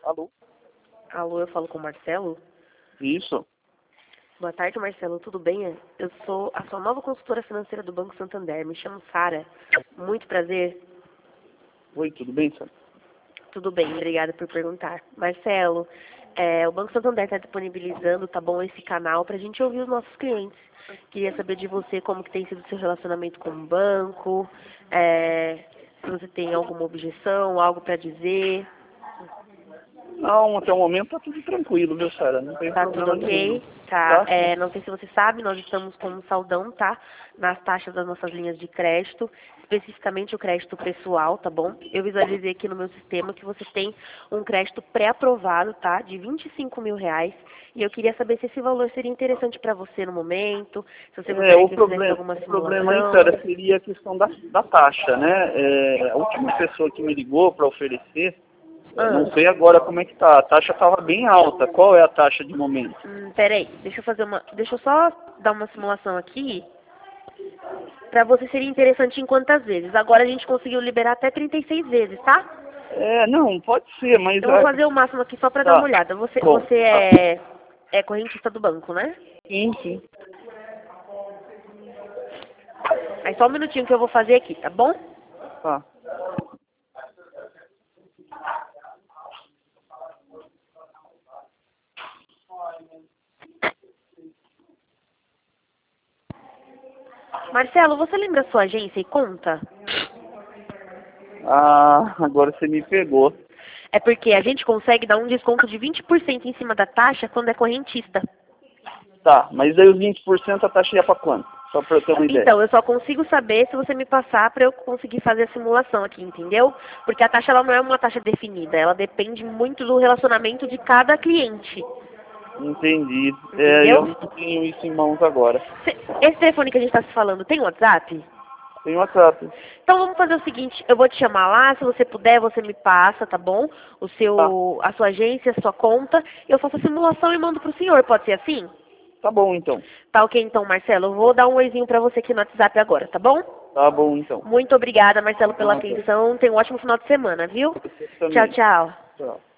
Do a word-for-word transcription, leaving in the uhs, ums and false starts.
Alô? Alô, eu falo com o Marcelo? Isso. Boa tarde, Marcelo. Tudo bem? Eu sou a sua nova consultora financeira do Banco Santander. Me chamo Sara. Muito prazer. Oi, tudo bem, Sara? Tudo bem, obrigada por perguntar. Marcelo, é, o Banco Santander está disponibilizando, tá bom, esse canal para a gente ouvir os nossos clientes. Queria saber de você como que tem sido o seu relacionamento com o banco, é, se você tem alguma objeção, algo para dizer. Não, até o momento tá tudo tranquilo, viu, Sara? Não tem Tá tudo problema nenhum. ok? Tá. Tá? É, não sei se você sabe, nós estamos com um saldão, tá? Nas taxas das nossas linhas de crédito, especificamente o crédito pessoal, tá bom? Eu visualizei aqui no meu sistema que você tem um crédito pré-aprovado, tá? De vinte e cinco mil reais. E eu queria saber se esse valor seria interessante para você no momento, se você É, gostaria o que eu fizesse problema, alguma o problema aí, simulação. Sara, seria a questão da, da taxa, né? É, a última pessoa que me ligou para oferecer, é, Ah, não sei agora como é que tá. A taxa estava bem alta. Qual é a taxa de momento? hum, peraí, deixa eu fazer uma. Deixa eu só dar uma simulação aqui. Pra você seria interessante em quantas vezes? Agora a gente conseguiu liberar até trinta e seis vezes, tá? É, não, pode ser, mas... Eu vou é, fazer o máximo aqui só pra dar uma tá. olhada. Você, Bom, você tá. é, é correntista do banco, né? Sim, sim. Aí só um minutinho que eu vou fazer aqui, tá bom? Tá. Marcelo, você lembra a sua agência e conta? Ah, agora você me pegou. É porque a gente consegue dar um desconto de vinte por cento em cima da taxa quando é correntista. Tá, mas aí os vinte por cento a taxa ia pra quanto? Só pra eu ter uma ideia. Então, eu só consigo saber se você me passar para eu conseguir fazer a simulação aqui, entendeu? Porque a taxa ela não é uma taxa definida, ela depende muito do relacionamento de cada cliente, Entendi. É, eu entendeu? não tenho isso em mãos agora. Cê- Esse telefone que a gente está se falando tem WhatsApp? Tem WhatsApp. Então vamos fazer o seguinte, eu vou te chamar lá, se você puder, você me passa, tá bom? O Tá, seu, a sua agência, a sua conta, eu faço a simulação e mando pro senhor, pode ser assim? tá bom então. Tá ok então, Marcelo, eu vou dar um oizinho pra você aqui no WhatsApp agora, tá bom? Tá bom então. Muito obrigada, Marcelo, pela Nada. atenção, tenha um ótimo final de semana, viu? Você Tchau, também. tchau. Tchau.